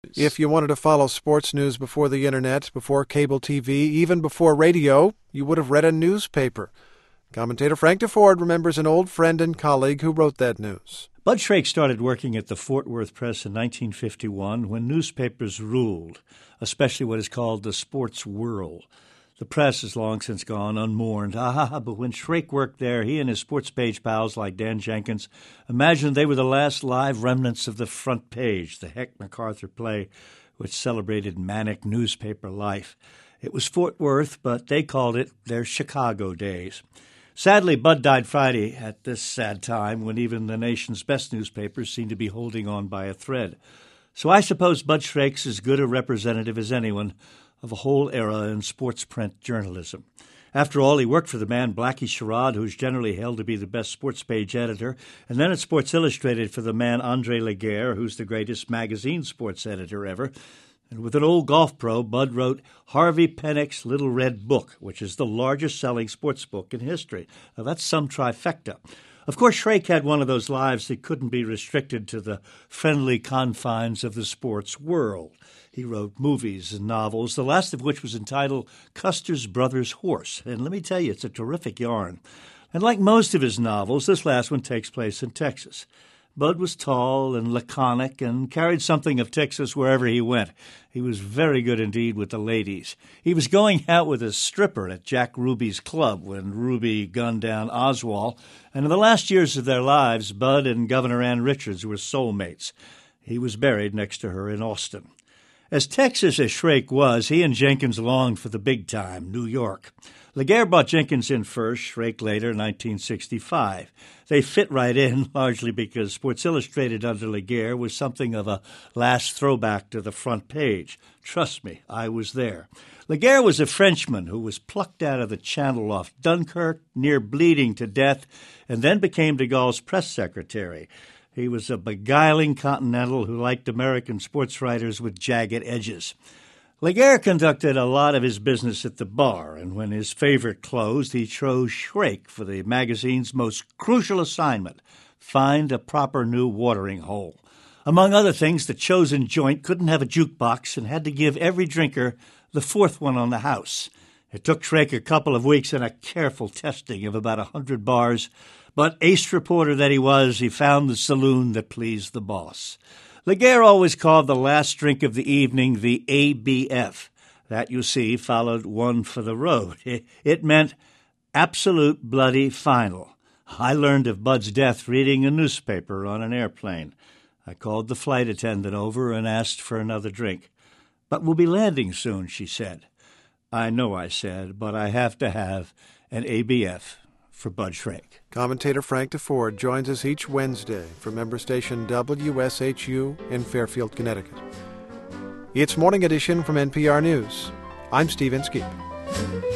If you wanted to follow sports news before the internet, before cable TV, even before radio, you would have read a newspaper. Commentator Frank DeFord remembers an old friend and colleague who wrote that news. Bud Shrake started working at the Fort Worth Press in 1951 when newspapers ruled, especially what is called the sports whirl. The press has long since gone unmourned. But when Shrake worked there, he and his sports page pals like Dan Jenkins imagined they were the last live remnants of the front page, the Heck MacArthur play, which celebrated manic newspaper life. It was Fort Worth, but they called it their Chicago days. Sadly, Bud died Friday at this sad time when even the nation's best newspapers seem to be holding on by a thread. So I suppose Bud Shrake's as good a representative as anyone of a whole era in sports print journalism. After all, he worked for the man Blackie Sherrod, who's generally held to be the best sports page editor, and then at Sports Illustrated for the man Andre Laguerre, who's the greatest magazine sports editor ever. And with an old golf pro, Bud wrote Harvey Penick's Little Red Book, which is the largest-selling sports book in history. Now, that's some trifecta. Of course, Shrake had one of those lives that couldn't be restricted to the friendly confines of the sports world. He wrote movies and novels, the last of which was entitled Custer's Brother's Horse. And let me tell you, it's a terrific yarn. And like most of his novels, this last one takes place in Texas. Bud was tall and laconic and carried something of Texas wherever he went. He was very good indeed with the ladies. He was going out with a stripper at Jack Ruby's club when Ruby gunned down Oswald, and in the last years of their lives, Bud and Governor Ann Richards were soulmates. He was buried next to her in Austin. As Texas as Shrake was, he and Jenkins longed for the big time, New York. Laguerre brought Jenkins in first, Shrake later, 1965. They fit right in, largely because Sports Illustrated under Laguerre was something of a last throwback to the front page. Trust me, I was there. Laguerre was a Frenchman who was plucked out of the Channel off Dunkirk, near bleeding to death, and then became de Gaulle's press secretary. He was a beguiling Continental who liked American sports writers with jagged edges. Laguerre conducted a lot of his business at the bar, and when his favorite closed, he chose Shrake for the magazine's most crucial assignment, find a proper new watering hole. Among other things, the chosen joint couldn't have a jukebox and had to give every drinker the fourth one on the house. It took Shrake a couple of weeks and a careful testing of about 100 bars, but ace reporter that he was, he found the saloon that pleased the boss. Laguerre always called the last drink of the evening the ABF. That, you see, followed one for the road. It meant absolute bloody final. I learned of Bud's death reading a newspaper on an airplane. I called the flight attendant over and asked for another drink. "But we'll be landing soon," she said. "I know," I said, "but I have to have an ABF for Bud Shrake." Commentator Frank DeFord joins us each Wednesday from member station WSHU in Fairfield, Connecticut. It's Morning Edition from NPR News. I'm Steve Inskeep.